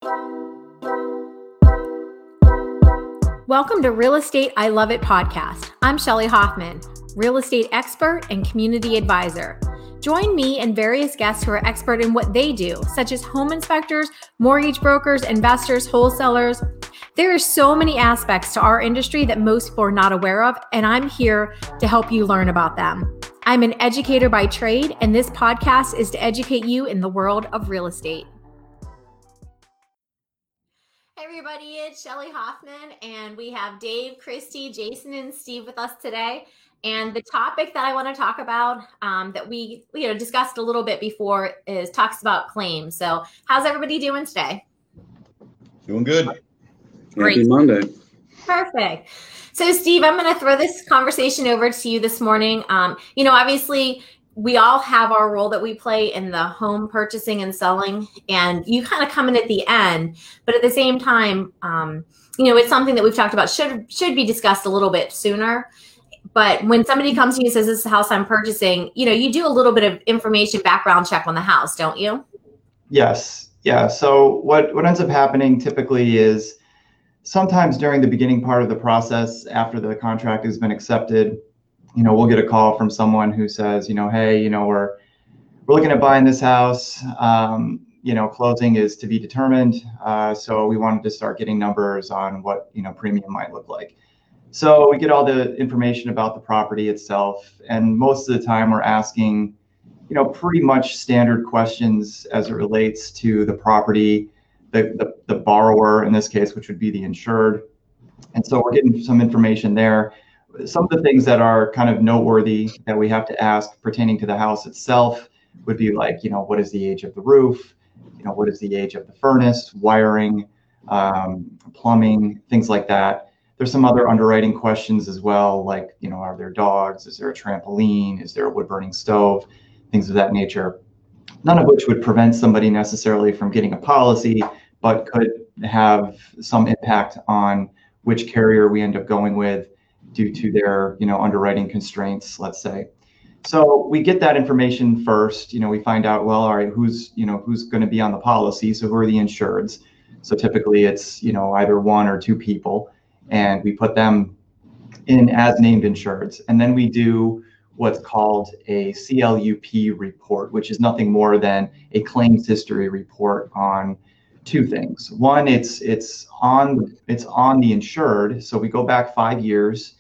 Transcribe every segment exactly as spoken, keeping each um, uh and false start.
Welcome to Real Estate I Love It podcast. I'm Shelly Hoffman, real estate expert and community advisor. Join me and various guests who are expert in what they do, such as home inspectors, mortgage brokers, investors, wholesalers. There are so many aspects to our industry that most people are not aware of, and I'm here to help you learn about them. I'm an educator by trade, and this podcast is to educate you in the world of real estate. Hey everybody, it's Shelly Hoffman, and we have Dave, Christy, Jason, and Steve with us today. And the topic that I want to talk about um, that we you know discussed a little bit before is talks about claims. So how's everybody doing today? Doing good. Great. Happy Monday. Perfect. So Steve, I'm going to throw this conversation over to you this morning. Um, you know, obviously, we all have our role that we play in the home purchasing and selling, and you kind of come in at the end. But at the same time, um, you know, it's something that we've talked about should should be discussed a little bit sooner. But when somebody comes to you and says, this is the house I'm purchasing, you know, you do a little bit of information background check on the house, don't you? Yes. Yeah. So what, what ends up happening typically is sometimes during the beginning part of the process, after the contract has been accepted, you know, we'll get a call from someone who says, you know, hey, you know, we're we're looking at buying this house. Um, you know, closing is to be determined. Uh, so we wanted to start getting numbers on what, you know, premium might look like. So we get all the information about the property itself. And most of the time we're asking, you know, pretty much standard questions as it relates to the property, the, the, the borrower in this case, which would be the insured. And so we're getting some information there. Some of the things that are kind of noteworthy that we have to ask pertaining to the house itself would be like, you know, what is the age of the roof? You know, what is the age of the furnace, wiring, um, plumbing, things like that. There's some other underwriting questions as well, like, you know, are there dogs? Is there a trampoline? Is there a wood burning stove? Things of that nature. None of which would prevent somebody necessarily from getting a policy, but could have some impact on which carrier we end up going with due to their, you know, underwriting constraints, let's say. So we get that information first. You know, we find out, well, all right, who's, you know, who's going to be on the policy? So who are the insureds? So typically it's, you know, either one or two people, and we put them in as named insureds. And then we do what's called a C L U P report, which is nothing more than a claims history report on two things. One, it's it's on it's on the insured. So we go back five years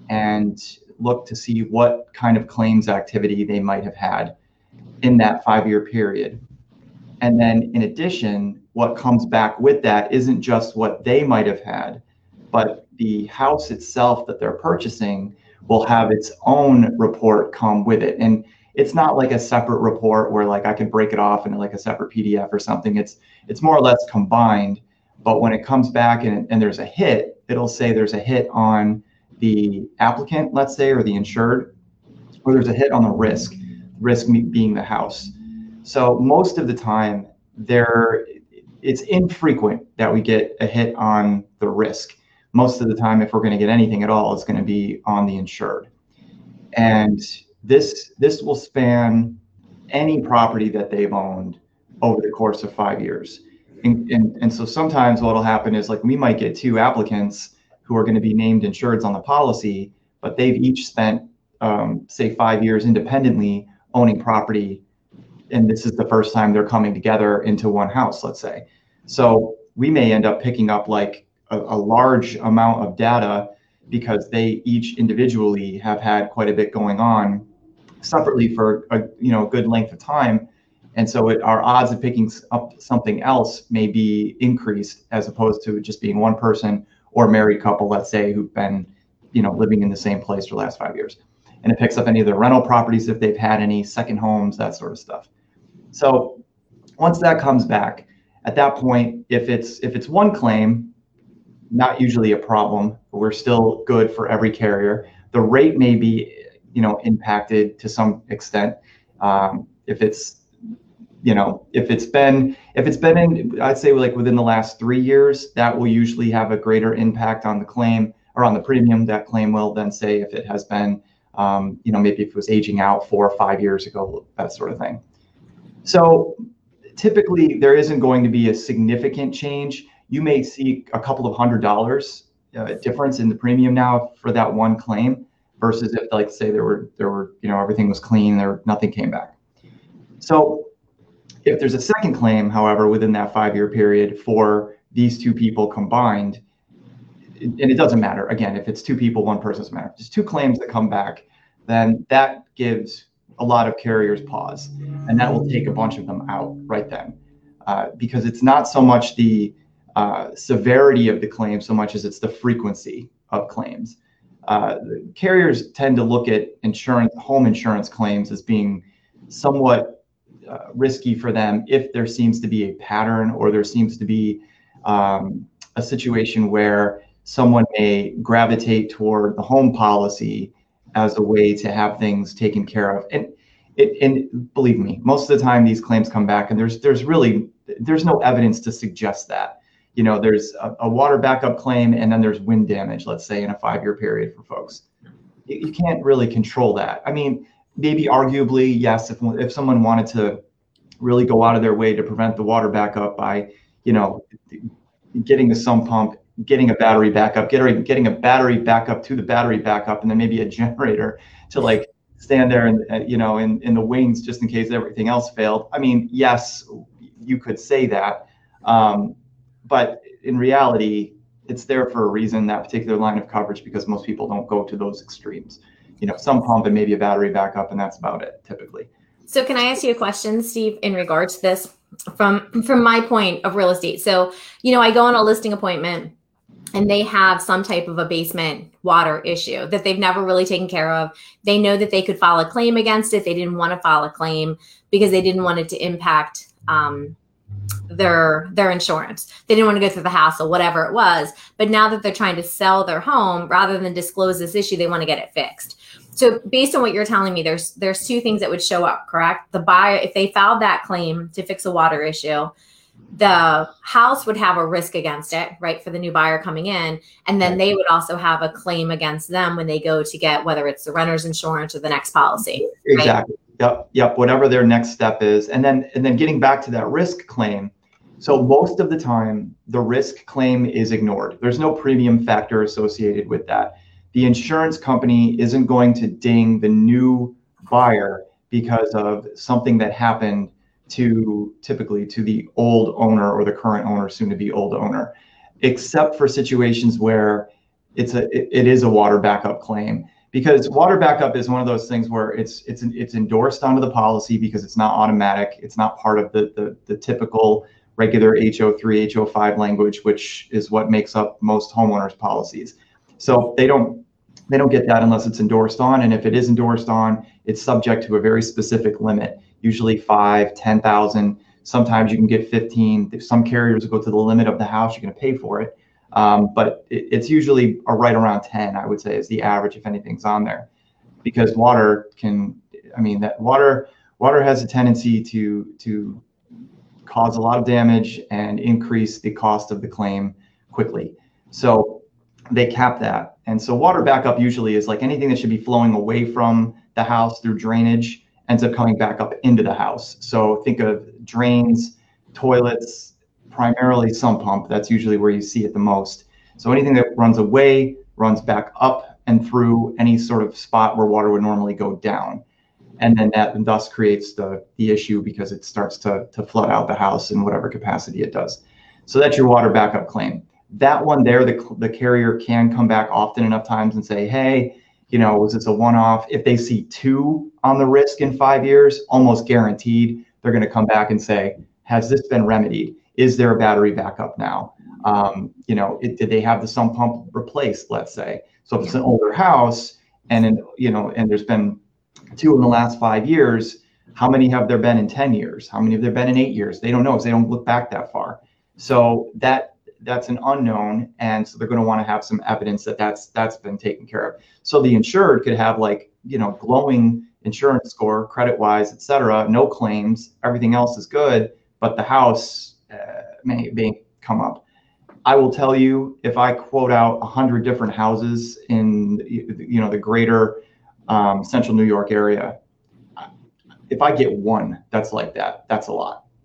and look to see what kind of claims activity they might have had in that five-year period. And then in addition, what comes back with that isn't just what they might have had, but the house itself that they're purchasing will have its own report come with it. And it's not like a separate report where like I could break it off into like a separate P D F or something. It's it's more or less combined. But when it comes back and, and there's a hit, it'll say there's a hit on the applicant, let's say, or the insured, or there's a hit on the risk, risk being the house. So most of the time, there it's infrequent that we get a hit on the risk. Most of the time, if we're going to get anything at all, it's going to be on the insured. And this this will span any property that they've owned over the course of five years. And, and, and so sometimes what will happen is like we might get two applicants who are going to be named insureds on the policy, but they've each spent, um, say, five years independently owning property. And this is the first time they're coming together into one house, let's say. So we may end up picking up like a, a large amount of data because they each individually have had quite a bit going on separately for a you know good length of time. And so it, our odds of picking up something else may be increased as opposed to just being one person or a married couple, let's say, who've been, you know, living in the same place for the last five years. And it picks up any of their rental properties if they've had any, second homes, that sort of stuff. So once that comes back, at that point, if it's if it's one claim, not usually a problem. We're still good for every carrier. The rate may be, you know, impacted to some extent. Um, if it's You know, if it's been if it's been in, I'd say like within the last three years, that will usually have a greater impact on the claim or on the premium. That claim will then say if it has been, um, you know, maybe if it was aging out four or five years ago, that sort of thing. So typically there isn't going to be a significant change. You may see a couple of hundred dollars uh, difference in the premium now for that one claim versus if, like, say there were there were you know everything was clean, there nothing came back. So if there's a second claim, however, within that five-year period for these two people combined, and it doesn't matter, again, if it's two people, one person doesn't matter. If there's two claims that come back, then that gives a lot of carriers pause, and that will take a bunch of them out right then, uh, because it's not so much the uh, severity of the claim so much as it's the frequency of claims. Uh, carriers tend to look at insurance, home insurance claims as being somewhat uh, risky for them if there seems to be a pattern or there seems to be um, a situation where someone may gravitate toward the home policy as a way to have things taken care of. And it, and believe me, most of the time these claims come back and there's there's really, there's no evidence to suggest that. You know, there's a, a water backup claim and then there's wind damage, let's say, in a five-year period for folks. You, you can't really control that. I mean, maybe arguably, yes, if, if someone wanted to really go out of their way to prevent the water backup by, you know, getting the sump pump, getting a battery backup, getting getting a battery backup to the battery backup, and then maybe a generator to like stand there and, you know, in, in the wings just in case everything else failed. I mean, yes, you could say that, um, but in reality, it's there for a reason, that particular line of coverage, because most people don't go to those extremes. You know, some pump and maybe a battery backup, and that's about it typically. So can I ask you a question, Steve, in regards to this from from my point of real estate? So, you know, I go on a listing appointment and they have some type of a basement water issue that they've never really taken care of. They know that they could file a claim against it. They didn't want to file a claim because they didn't want it to impact um, their their insurance. They didn't want to go through the hassle, whatever it was. But now that they're trying to sell their home, rather than disclose this issue, they want to get it fixed. So based on what you're telling me, there's there's two things that would show up, correct? The buyer, if they filed that claim to fix a water issue, the house would have a risk against it, right, for the new buyer coming in. And then they would also have a claim against them when they go to get, whether it's the renter's insurance or the next policy. Right? Exactly. Yep. Yep. Whatever their next step is. And then, and then getting back to that risk claim. So most of the time, the risk claim is ignored. There's no premium factor associated with that. The insurance company isn't going to ding the new buyer because of something that happened to typically to the old owner or the current owner, soon to be old owner, except for situations where it's a it, it is a water backup claim. Because water backup is one of those things where it's it's it's endorsed onto the policy because it's not automatic. It's not part of the the, the typical regular H O three, H O five language, which is what makes up most homeowners policies. So they don't they don't get that unless it's endorsed on. And if it is endorsed on, it's subject to a very specific limit, usually five, ten thousand. Sometimes you can get fifteen. Some carriers go to the limit of the house, you're going to pay for it. Um, but it, it's usually a right around ten, I would say, is the average if anything's on there. Because water can, I mean, that water water has a tendency to to cause a lot of damage and increase the cost of the claim quickly. So they cap that. And so water backup usually is like anything that should be flowing away from the house through drainage ends up coming back up into the house. So think of drains, toilets, primarily sump pump. That's usually where you see it the most. So anything that runs away runs back up and through any sort of spot where water would normally go down. And then that and thus creates the, the issue because it starts to, to flood out the house in whatever capacity it does. So that's your water backup claim. That one there, the, the carrier can come back often enough times and say, hey, you know, was this a one-off? If they see two on the risk in five years, almost guaranteed, they're going to come back and say, has this been remedied? Is there a battery backup now? Um, you know, it, did they have the sump pump replaced, let's say? So if it's an older house and, in, you know, and there's been two in the last five years, how many have there been in ten years? How many have there been in eight years? They don't know because they don't look back that far. So that that's an unknown. And so they're going to want to have some evidence that that's, that's been taken care of. So the insured could have like, you know, glowing insurance score, credit wise, et cetera, no claims, everything else is good, but the house uh, may, may come up. I will tell you, if I quote out a hundred different houses in, you know, the greater um, central New York area, if I get one that's like that, that's a lot.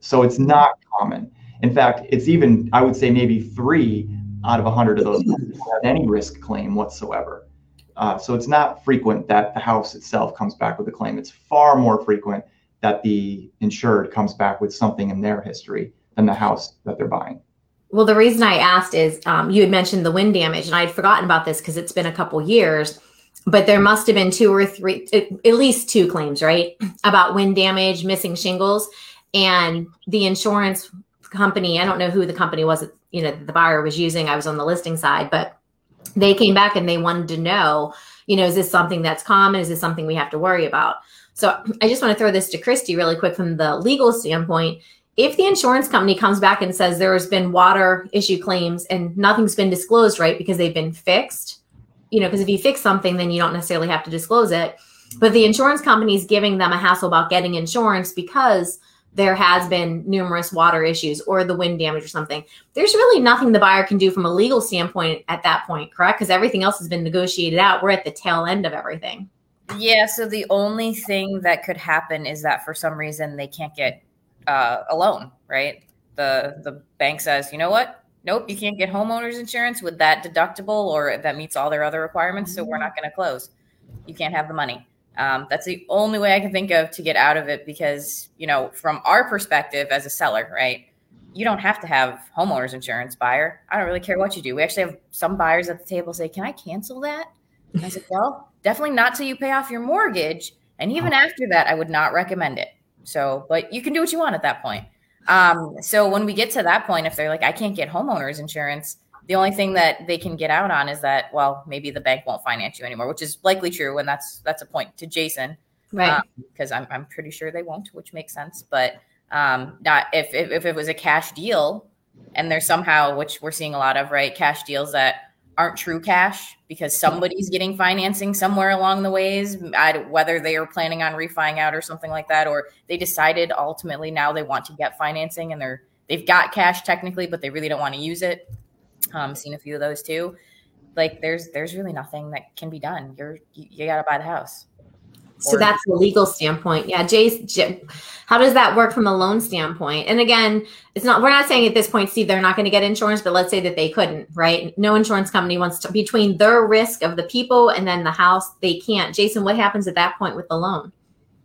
So it's not common. In fact, it's even, I would say maybe three out of a hundred of those don't have any risk claim whatsoever. Uh, so it's not frequent that the house itself comes back with a claim. It's far more frequent that the insured comes back with something in their history than the house that they're buying. Well, the reason I asked is um, you had mentioned the wind damage, and I had forgotten about this because it's been a couple years, but there must have been two or three, at least two claims, right, about wind damage, missing shingles, and the insurance company, I don't know who the company was, you know, the buyer was using. I was on the listing side, but they came back and they wanted to know, you know, is this something that's common? Is this something we have to worry about? So I just want to throw this to Christy really quick from the legal standpoint. If the insurance company comes back and says there has been water issue claims and nothing's been disclosed, right, because they've been fixed, you know, because if you fix something, then you don't necessarily have to disclose it. But the insurance company is giving them a hassle about getting insurance because there has been numerous water issues or the wind damage or something. There's really nothing the buyer can do from a legal standpoint at that point, correct? Because everything else has been negotiated out. We're at the tail end of everything. Yeah, so the only thing that could happen is that for some reason they can't get uh, a loan, right? The the bank says, you know what? Nope, you can't get homeowners insurance with that deductible or that meets all their other requirements, so we're not going to close. You can't have the money. Um, that's the only way I can think of to get out of it because, you know, from our perspective as a seller, right, you don't have to have homeowners insurance, buyer. I don't really care what you do. We actually have some buyers at the table say, can I cancel that? And I said, well, definitely not till you pay off your mortgage. And even after that, I would not recommend it. So, but you can do what you want at that point. Um, so when we get to that point, if they're like, I can't get homeowners insurance, the only thing that they can get out on is that, well, maybe the bank won't finance you anymore, which is likely true. And that's, that's a point to Jason, right? Because um, I'm, I'm pretty sure they won't, which makes sense. But um, not if, if, if it was a cash deal and there's somehow, which we're seeing a lot of, right, cash deals that aren't true cash because somebody's getting financing somewhere along the ways, whether they are planning on refining out or something like that, or they decided ultimately now they want to get financing and they're, they've got cash technically, but they really don't want to use it. Um, seen a few of those too. Like there's, there's really nothing that can be done. You're, you, you got to buy the house. So that's the legal standpoint. Yeah. Jay, Jay, how does that work from a loan standpoint? And again, it's not, we're not saying at this point, Steve, they're not going to get insurance, but let's say that they couldn't, right? No insurance company wants to, between their risk of the people and then the house, they can't. Jason, what happens at that point with the loan?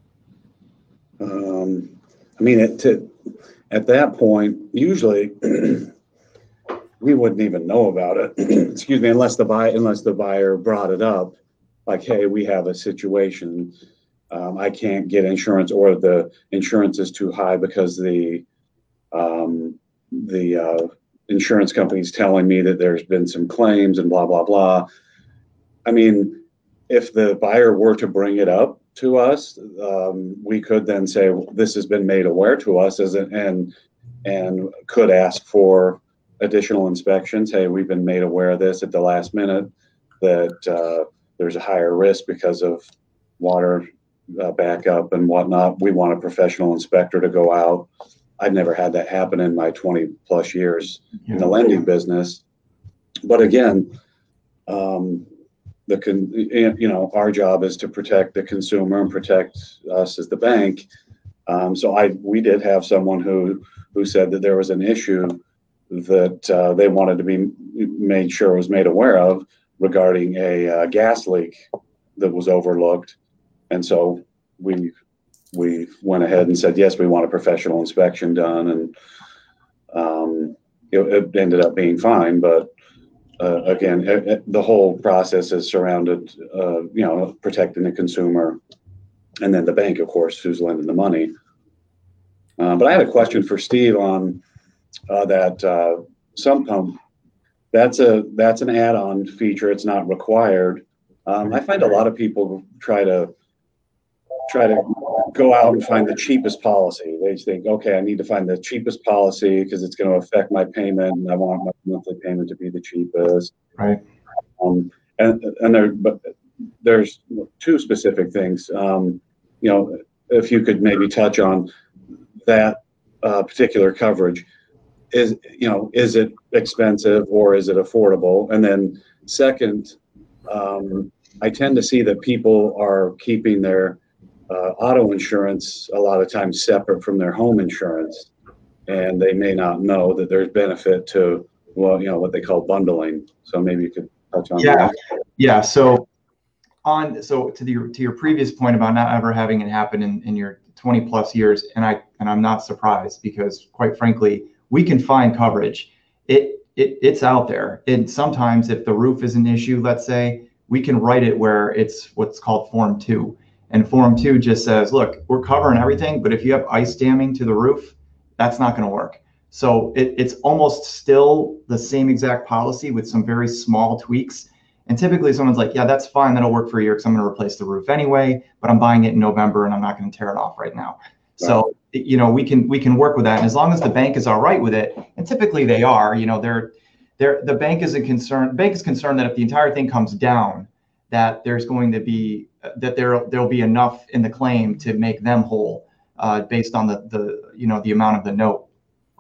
Um, I mean, it, to, at that point, usually we wouldn't even know about it. Excuse me, unless the buy, unless the buyer brought it up. Like, hey, we have a situation. Um, I can't get insurance, or the insurance is too high because the um, the uh, insurance company's telling me that there's been some claims and blah blah blah. I mean, if the buyer were to bring it up to us, um, we could then say well, this has been made aware to us, as a, and and could ask for additional inspections. Hey, we've been made aware of this at the last minute that. Uh, There's a higher risk because of water uh, backup and whatnot. We want a professional inspector to go out. I've never had that happen in my twenty plus years yeah. in the lending business. But again, um, the con- you know our job is to protect the consumer and protect us as the bank. Um, so I we did have someone who who said that there was an issue that uh, they wanted to be made sure was made aware of, regarding a uh, gas leak that was overlooked. And so we we went ahead and said, yes, we want a professional inspection done. And um, it, it ended up being fine. But uh, again, it, it, the whole process is surrounded, uh, you know, protecting the consumer. And then the bank, of course, who's lending the money. Uh, but I had a question for Steve on uh, that uh, some um, That's a that's an add-on feature. It's not required. Um, I find a lot of people try to try to go out and find the cheapest policy. They think, okay, I need to find the cheapest policy because it's going to affect my payment, and I want my monthly payment to be the cheapest. Right. Um, and and there, but there's two specific things. Um, you know, if you could maybe touch on that uh, particular coverage. Is, you know, is it expensive or is it affordable? And then second, um, I tend to see that people are keeping their uh, auto insurance a lot of times separate from their home insurance. and they may not know that there's benefit to, well, you know, what they call bundling. So maybe you could touch on yeah. that. Yeah. So on, so to the, to your previous point about not ever having it happen in, in your twenty plus years, and I, and I'm not surprised, because quite frankly, we can find coverage. It, it, it's out there. And sometimes if the roof is an issue, let's say, we can write it where it's what's called Form two. And Form two just says, look, we're covering everything, but if you have ice damming to the roof, that's not going to work. So it, it's almost still the same exact policy with some very small tweaks. And typically someone's like, yeah, that's fine. That'll work for a year because I'm going to replace the roof anyway, but I'm buying it in November and I'm not going to tear it off right now. So, you know, we can we can work with that. And as long as the bank is all right with it, and typically they are, you know, they're they're the bank isn't concerned. The bank is concerned that if the entire thing comes down, that there's going to be that there there'll be enough in the claim to make them whole uh, based on the the you know the amount of the note.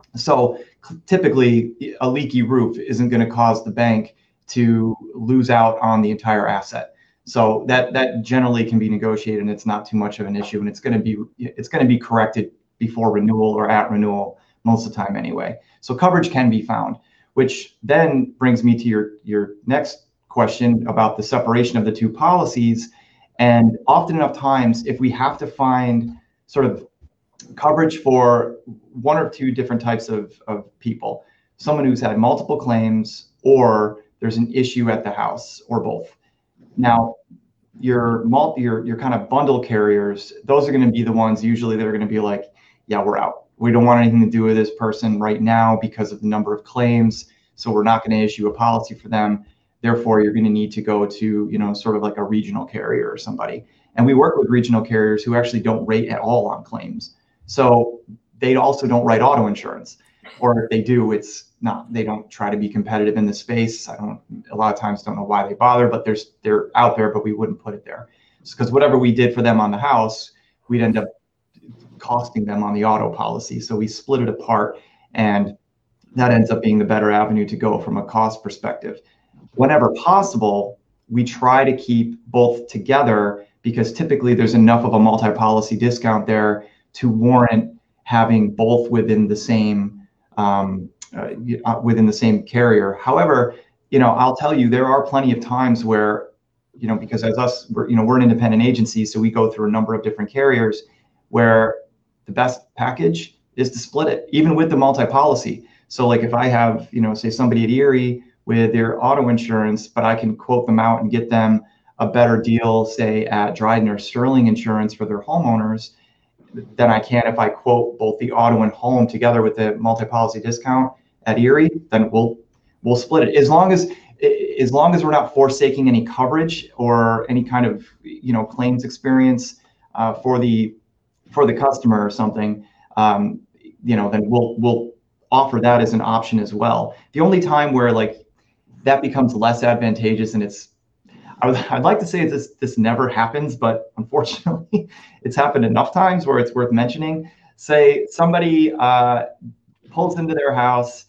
So typically a leaky roof isn't going to cause the bank to lose out on the entire asset. So that that generally can be negotiated, and it's not too much of an issue, and it's going to be it's going to be corrected before renewal or at renewal most of the time anyway. So coverage can be found, which then brings me to your your next question about the separation of the two policies. And often enough times, if we have to find sort of coverage for one or two different types of, of people, someone who's had multiple claims, or there's an issue at the house, or both. Now, your multi, your, your kind of bundle carriers, those are going to be the ones usually that are going to be like, yeah, we're out. We don't want anything to do with this person right now because of the number of claims. So we're not going to issue a policy for them. Therefore, you're going to need to go to, you know, sort of like a regional carrier or somebody. And we work with regional carriers who actually don't rate at all on claims. So they also don't write auto insurance, or if they do, it's not, they don't try to be competitive in the space. I don't, a lot of times don't know why they bother, but there's, they're out there, but we wouldn't put it there. Because whatever we did for them on the house, we'd end up costing them on the auto policy. So we split it apart, and that ends up being the better avenue to go from a cost perspective. Whenever possible, we try to keep both together, because typically there's enough of a multi-policy discount there to warrant having both within the same um, uh, within the same carrier. However, you know, I'll tell you, there are plenty of times where, you know, because as us, we're, you know, we're an independent agency, so we go through a number of different carriers where the best package is to split it, even with the multi-policy. So like if I have, you know, say somebody at Erie with their auto insurance, but I can quote them out and get them a better deal, say at Dryden or Sterling Insurance for their homeowners, than I can if I quote both the auto and home together with the multi-policy discount at Erie, then we'll we'll split it. As long as as long as we're not forsaking any coverage or any kind of, you know, claims experience uh, for the for the customer or something, um, you know, then we'll we'll offer that as an option as well. The only time where like that becomes less advantageous, and it's, I would, I'd like to say this this never happens, but unfortunately it's happened enough times where it's worth mentioning. Say somebody uh, pulls into their house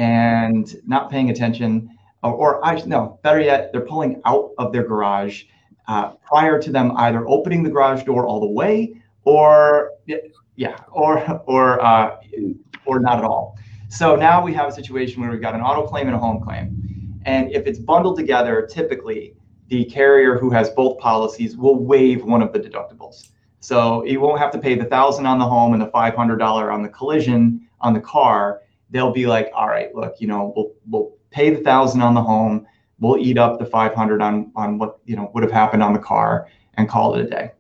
and not paying attention, or, or I no, better yet, they're pulling out of their garage uh, prior to them either opening the garage door all the way, or yeah, or or uh, or not at all. So now we have a situation where we've got an auto claim and a home claim, and if it's bundled together, typically the carrier who has both policies will waive one of the deductibles. So you won't have to pay the thousand on the home and the five hundred dollars on the collision on the car. They'll be like, all right, look, you know, we'll we'll pay the thousand on the home, we'll eat up the five hundred on on what, you know, would have happened on the car, and call it a day.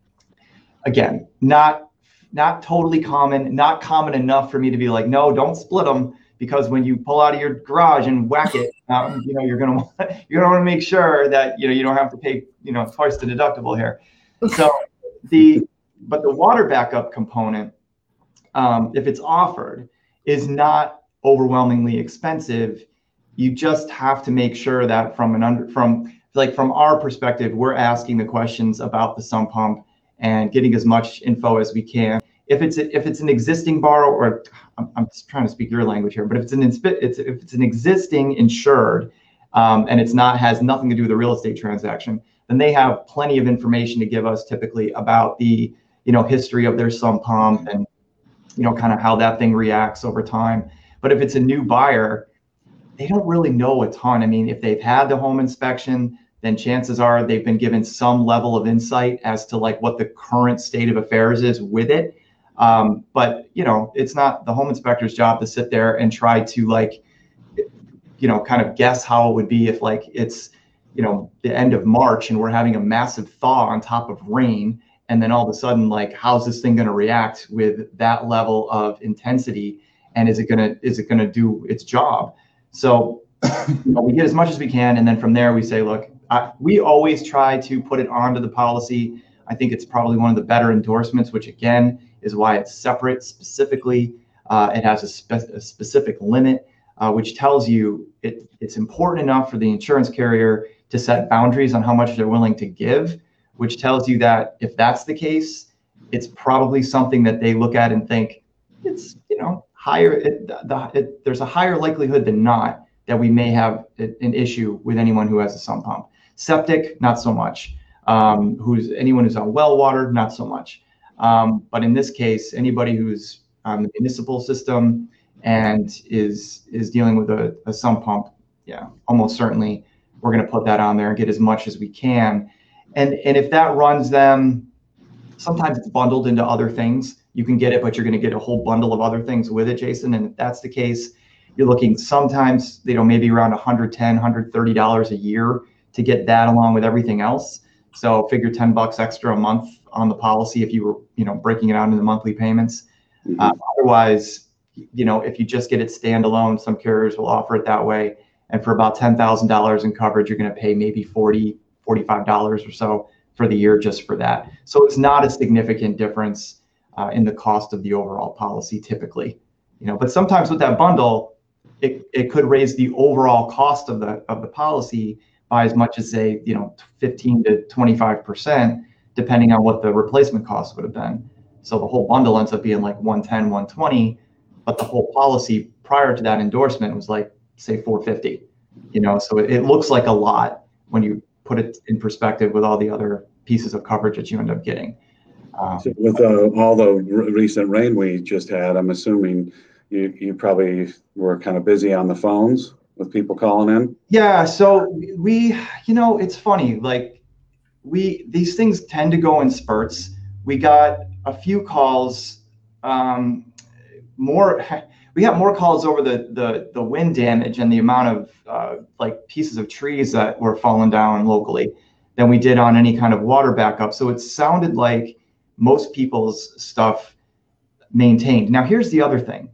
Again, not not totally common, not common enough for me to be like, no, don't split them, because when you pull out of your garage and whack it, um, you know, you're gonna you're gonna want to make sure that, you know, you don't have to pay, you know, twice the deductible here. So the but the water backup component, um, if it's offered, is not overwhelmingly expensive. You just have to make sure that from an under from like from our perspective, we're asking the questions about the sump pump and getting as much info as we can. If it's a, if it's an existing borrower, or I'm, I'm just trying to speak your language here, but if it's an it's if it's an existing insured, um, and it's not has nothing to do with the real estate transaction, then they have plenty of information to give us typically about the, you know, history of their sump pump and you know, kind of how that thing reacts over time. But if it's a new buyer, they don't really know a ton. I mean, if they've had the home inspection, then chances are they've been given some level of insight as to like what the current state of affairs is with it. Um, but, you know, it's not the home inspector's job to sit there and try to like, you know, kind of guess how it would be if like it's, you know, the end of March and we're having a massive thaw on top of rain. And then all of a sudden, like, how's this thing going to react with that level of intensity? And is it going to, is it going to do its job? So, you know, we get as much as we can. And then from there we say, look, I, we always try to put it onto the policy. I think it's probably one of the better endorsements, which again is why it's separate specifically. Uh, it has a, spe- a specific limit, uh, which tells you it, it's important enough for the insurance carrier to set boundaries on how much they're willing to give, which tells you that if that's the case, it's probably something that they look at and think it's, you know, higher. It, the, it, there's a higher likelihood than not that we may have an issue with anyone who has a sump pump. Septic, not so much. Um, who's anyone who's on well water, not so much. Um, but in this case, anybody who's on the municipal system and is is dealing with a, a sump pump, yeah, almost certainly we're going to put that on there and get as much as we can. And and if that runs them, sometimes it's bundled into other things. You can get it, but you're going to get a whole bundle of other things with it, Jason. And if that's the case, you're looking sometimes, you know, maybe around one hundred ten dollars, one hundred thirty dollars a year to get that along with everything else. So figure ten bucks extra a month on the policy if you were, you know, breaking it out into monthly payments. Mm-hmm. Uh, otherwise, you know, if you just get it standalone, some carriers will offer it that way. And for about ten thousand dollars in coverage, you're going to pay maybe forty dollars, forty-five dollars or so for the year just for that. So it's not a significant difference uh, in the cost of the overall policy typically, you know, but sometimes with that bundle, it, it could raise the overall cost of the of the policy by as much as say, you know, fifteen to twenty-five percent, depending on what the replacement cost would have been. So the whole bundle ends up being like one ten, one twenty, but the whole policy prior to that endorsement was like, say four fifty, you know, so it, it looks like a lot when you put it in perspective with all the other pieces of coverage that you end up getting. Um, so with uh, all the r- recent rain we just had, I'm assuming you, you probably were kind of busy on the phones with people calling in. Yeah. So we, you know, it's funny, like we, these things tend to go in spurts. We got a few calls, um, more, we got more calls over the, the, the wind damage and the amount of uh, like pieces of trees that were falling down locally than we did on any kind of water backup. So it sounded like most people's stuff maintained. Now, here's the other thing.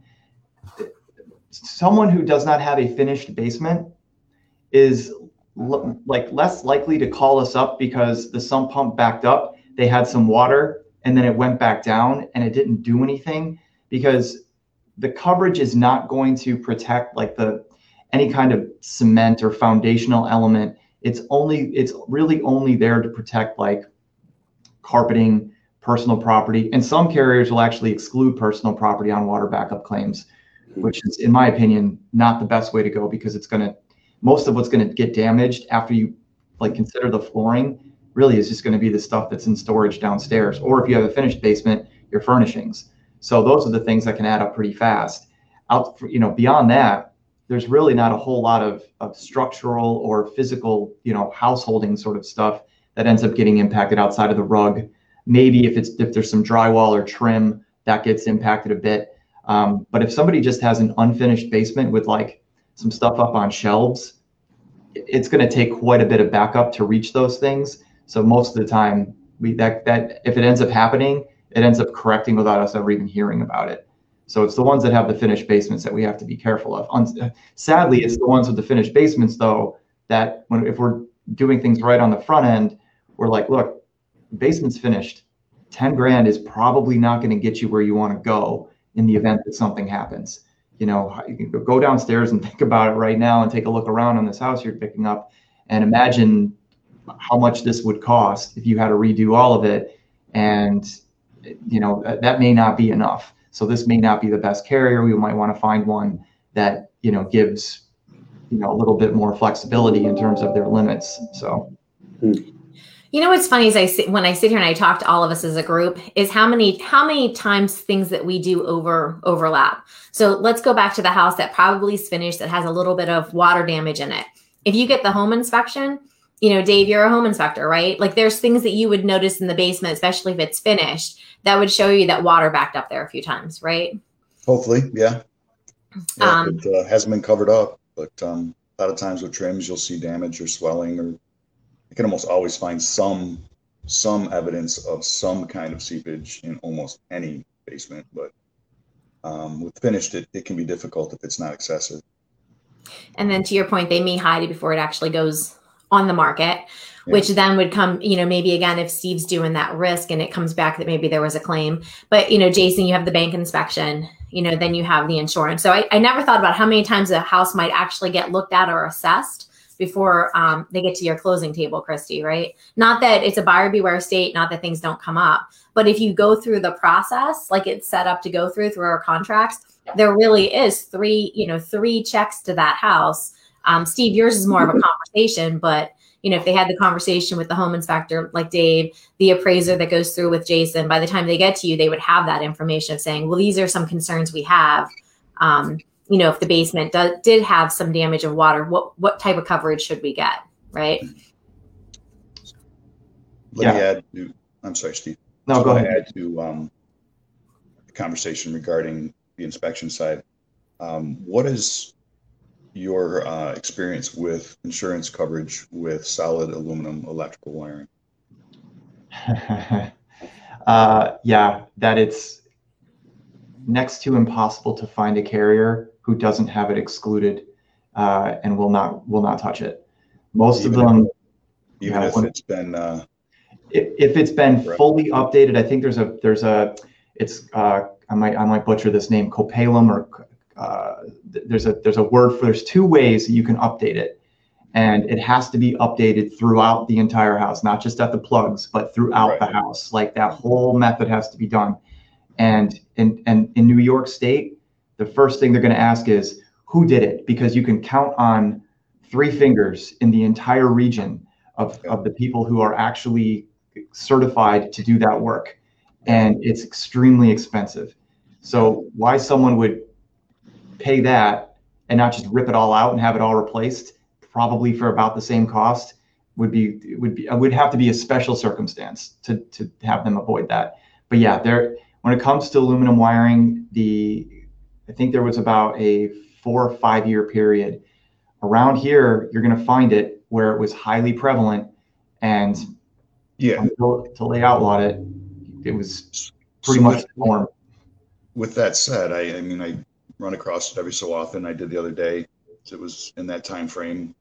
Someone who does not have a finished basement is l- like less likely to call us up because the sump pump backed up, they had some water and then it went back down and it didn't do anything, because the coverage is not going to protect like the any kind of cement or foundational element. It's only it's really only there to protect like carpeting, personal property, and some carriers will actually exclude personal property on water backup claims, which is, in my opinion, not the best way to go, because it's going to, most of what's going to get damaged after you like consider the flooring really is just going to be the stuff that's in storage downstairs, or if you have a finished basement, your furnishings. So those are the things that can add up pretty fast. Out, you know, beyond that, there's really not a whole lot of, of structural or physical, you know, householding sort of stuff that ends up getting impacted outside of the rug. Maybe if it's if there's some drywall or trim that gets impacted a bit. Um, but if somebody just has an unfinished basement with like some stuff up on shelves, it's going to take quite a bit of backup to reach those things. So most of the time, we that that if it ends up happening, it ends up correcting without us ever even hearing about it. So it's the ones that have the finished basements that we have to be careful of. Un- Sadly, it's the ones with the finished basements, though, that when if we're doing things right on the front end, we're like, look, basement's finished. ten grand is probably not going to get you where you want to go in the event that something happens. You know, you can go downstairs and think about it right now and take a look around on this house you're picking up and imagine how much this would cost if you had to redo all of it. And, you know, that may not be enough. So this may not be the best carrier. We might want to find one that, you know, gives, you know, a little bit more flexibility in terms of their limits. So. You know what's funny is I sit, when I sit here and I talk to all of us as a group is how many how many times things that we do over overlap. So let's go back to the house that probably is finished that has a little bit of water damage in it. If you get the home inspection, you know, Dave, you're a home inspector, right? Like there's things that you would notice in the basement, especially if it's finished, that would show you that water backed up there a few times, right? Hopefully, yeah. yeah Um, it uh, hasn't been covered up, but um, a lot of times with trims, you'll see damage or swelling, or you can almost always find some some evidence of some kind of seepage in almost any basement. But um, with finished, it, it can be difficult if it's not excessive. And then to your point, they may hide it before it actually goes on the market, yeah. which then would come, you know, maybe again, if Steve's doing that risk and it comes back that maybe there was a claim, but, you know, Jason, you have the bank inspection, you know, then you have the insurance. So I, I never thought about how many times a house might actually get looked at or assessed before um, they get to your closing table, Christy, right? Not that it's a buyer beware state, not that things don't come up, but if you go through the process, like it's set up to go through, through our contracts, there really is three, you know, three checks to that house. Um, Steve, yours is more of a conversation, but you know, if they had the conversation with the home inspector, like Dave, the appraiser that goes through with Jason, by the time they get to you, they would have that information of saying, well, these are some concerns we have. Um, you know, if the basement do, did have some damage of water, what, what type of coverage should we get? Right. Let Yeah. me add to, I'm sorry, Steve. No, Just go want to ahead. add to um, the conversation regarding the inspection side. Um, what is your uh, experience with insurance coverage with solid aluminum electrical wiring? uh, yeah, that it's next to impossible to find a carrier who doesn't have it excluded uh, and will not will not touch it. Most Even of them, if, even yeah, if when, it's been uh, if, if it's been Correct. fully updated, I think there's a there's a it's uh, I might I might butcher this name, copalum or uh, there's a there's a word for there's two ways that you can update it, and it has to be updated throughout the entire house, not just at the plugs, but throughout Right. the house. Like that whole method has to be done. And in and in New York State, the first thing they're going to ask is who did it, because you can count on three fingers in the entire region of, Yeah. of the people who are actually certified to do that work, and it's extremely expensive. So why someone would pay that and not just rip it all out and have it all replaced, probably for about the same cost, would be would be would have to be a special circumstance to to have them avoid that. But yeah, there when it comes to aluminum wiring, the I think there was about a four or five year period around here. You're going to find it where it was highly prevalent, and yeah. until, until they outlawed it, it was pretty So much with, the norm. with that said, I, I mean, I run across it every so often. I did the other day. It was in that time frame,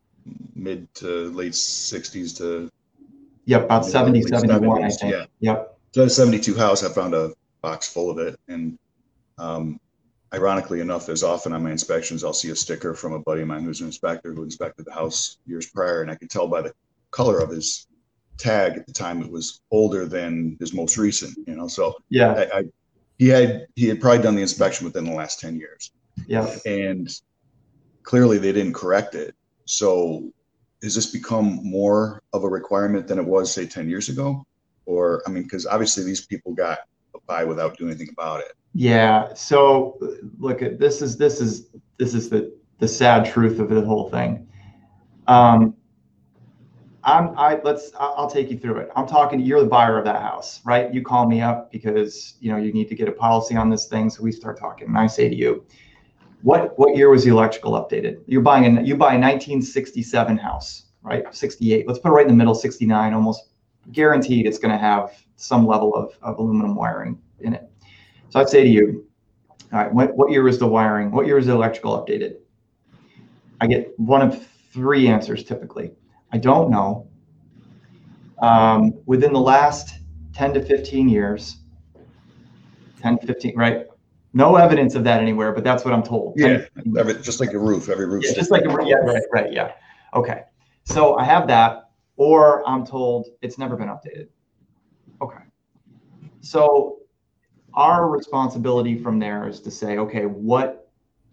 mid to late sixties to Yep, about mid- seventy, late seventy-one, I seventies, think. yeah. Yep. So seventy-two house, I found a box full of it. And um, ironically enough, as often on my inspections, I'll see a sticker from a buddy of mine who's an inspector who inspected the house years prior. And I could tell by the color of his tag at the time, it was older than his most recent, you know, so Yeah. I, I he had, he had probably done the inspection within the last ten years, Yeah. and clearly they didn't correct it. So has this become more of a requirement than it was, say, ten years ago? Or, I mean, because obviously these people got by without doing anything about it. Yeah. So look, at this is this is this is the the sad truth of the whole thing. Um, I'm I let's I'll take you through it. I'm talking. You're the buyer of that house, right? You call me up because you know you need to get a policy on this thing. So we start talking, and I say to you, what what year was the electrical updated? You're buying a you buy a nineteen sixty-seven house, right? sixty-eight. Let's put it right in the middle, sixty-nine. Almost guaranteed it's going to have some level of, of aluminum wiring in it. So I'd say to you, all right, what, what year was the wiring? What year was the electrical updated? I get one of three answers typically. I don't know. Um, within the last ten to fifteen years, ten to fifteen, right? No evidence of that anywhere, but that's what I'm told. Yeah, every, just like a roof, every roof. Yeah, just like a roof. Yeah, right, right, yeah. Okay, so I have that, or I'm told it's never been updated. Okay, so our responsibility from there is to say, okay, what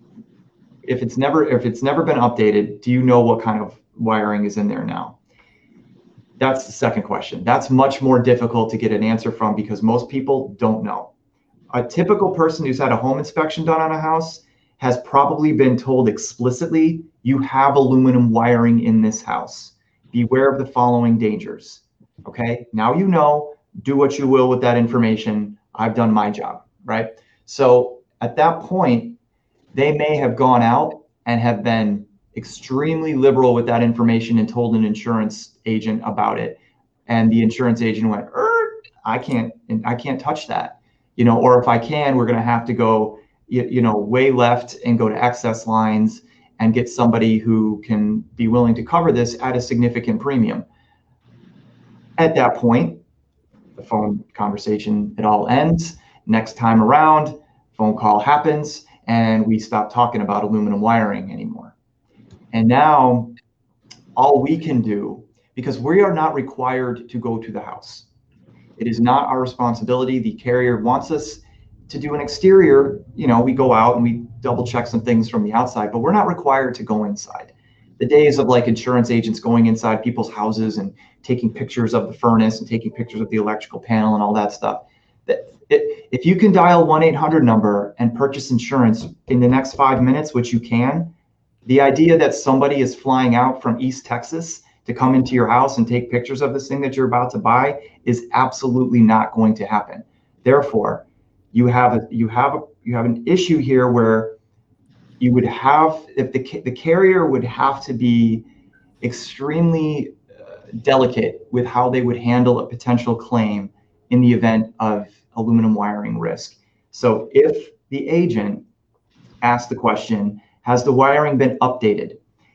if it's never if it's never been updated? Do you know what kind of wiring is in there now? That's the second question. That's much more difficult to get an answer from because most people don't know. A typical person who's had a home inspection done on a house has probably been told explicitly, you have aluminum wiring in this house. Beware of the following dangers. Okay, now you know, do what you will with that information. I've done my job, right? So at that point, they may have gone out and have been extremely liberal with that information and told an insurance agent about it. And the insurance agent went, er, I can't, I can't touch that. You know, or if I can, we're going to have to go, you, you know, way left and go to excess lines and get somebody who can be willing to cover this at a significant premium. At that point, the phone conversation, it all ends. Next time around, phone call happens and we stop talking about aluminum wiring anymore. And now all we can do, because we are not required to go to the house. It is not our responsibility. The carrier wants us to do an exterior. You know, we go out and we double check some things from the outside, but we're not required to go inside. The days of like insurance agents going inside people's houses and taking pictures of the furnace and taking pictures of the electrical panel and all that stuff. That it, if you can dial one eight hundred number and purchase insurance in the next five minutes, which you can, the idea that somebody is flying out from East Texas to come into your house and take pictures of this thing that you're about to buy is absolutely not going to happen. Therefore, you have a, you have a, you have an issue here where you would have, if the the carrier would have to be extremely uh, delicate with how they would handle a potential claim in the event of aluminum wiring risk. So if the agent asked the question, has the wiring been updated?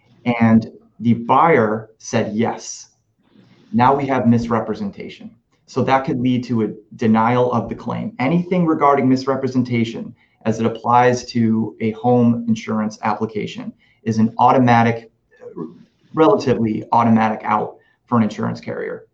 And the buyer said yes. Now we have misrepresentation. So that could lead to a denial of the claim. Anything regarding misrepresentation as it applies to a home insurance application is an automatic, relatively automatic out for an insurance carrier.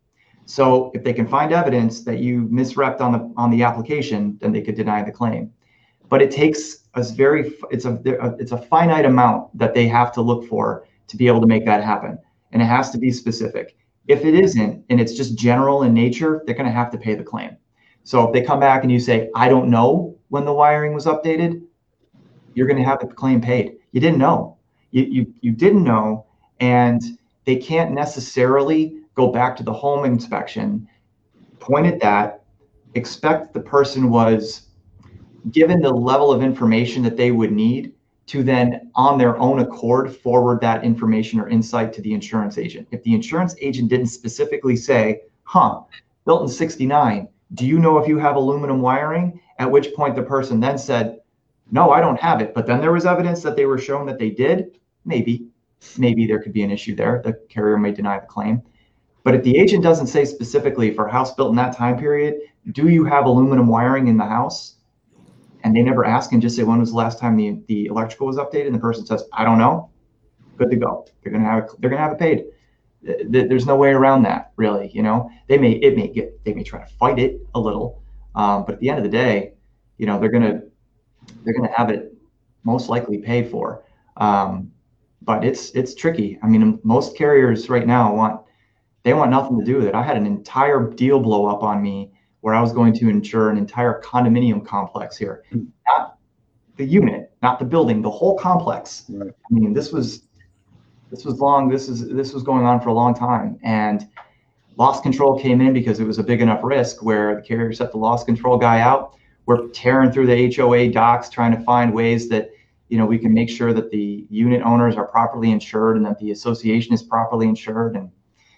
So if they can find evidence that you misrepped on the on the application, then they could deny the claim. But it takes a very, it's a it's a finite amount that they have to look for to be able to make that happen. And it has to be specific. If it isn't, and it's just general in nature, they're going to have to pay the claim. So if they come back and you say, I don't know when the wiring was updated, you're going to have the claim paid. You didn't know. You, you, you didn't know, and they can't necessarily go back to the home inspection, point at that, expect the person was given the level of information that they would need to then on their own accord forward that information or insight to the insurance agent. If the insurance agent didn't specifically say, huh, built in sixty-nine, do you know if you have aluminum wiring? At which point the person then said, no, I don't have it. But then there was evidence that they were shown that they did. Maybe, maybe there could be an issue there. The carrier may deny the claim. But if the agent doesn't say specifically for a house built in that time period, do you have aluminum wiring in the house? And they never ask and just say, when was the last time the, the electrical was updated? And the person says, I don't know. Good to go. They're gonna have they're gonna have it paid. There's no way around that, really. You know, they may it may get they may try to fight it a little, um, but at the end of the day, you know, they're gonna they're gonna have it most likely paid for. Um, but it's it's tricky. I mean, most carriers right now want they want nothing to do with it. I had an entire deal blow up on me where I was going to insure an entire condominium complex here, not the unit, not the building, the whole complex. Right. I mean, this was, this was long, this is, this was going on for a long time. And loss control came in because it was a big enough risk where the carrier set the loss control guy out. We're tearing through the H O A docs, trying to find ways that, you know, we can make sure that the unit owners are properly insured and that the association is properly insured. And